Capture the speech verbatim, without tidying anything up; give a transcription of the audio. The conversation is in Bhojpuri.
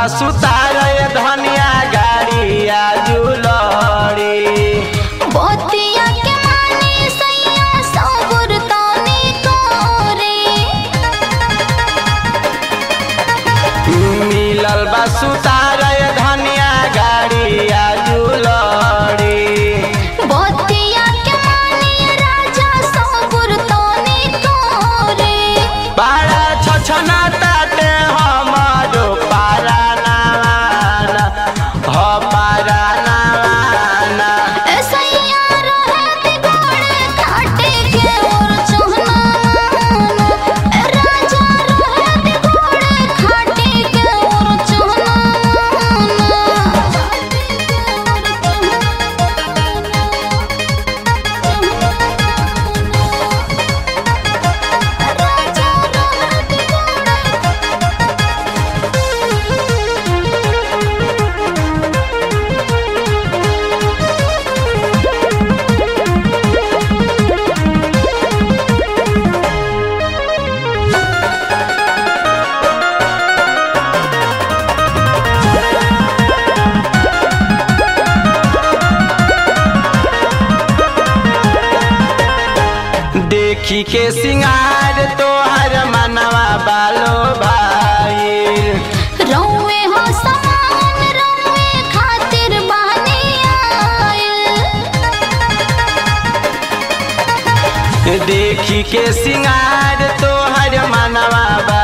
सुतार धनिया गाड़िया जुलड़ी बतिया के माने सैया सबुर तानी तोरे मिलल बा सुतार धनिया गाड़िया जुलड़ी बतिया के माने राजा सबुर तानी तोरे बड़ा छछना ताटे हमारो पारा नावाना हो पारा नावाना सैया रहत गोड़े खाटे के और चोहना राजा रहत गोड़े खाटे के और चोहना राजा रहत देखी के सिंगार तोहर मनवा बालो भाई रौवे हो समान रौवे खातिर बानी आइल देखी के सिंगार तोहर मनवा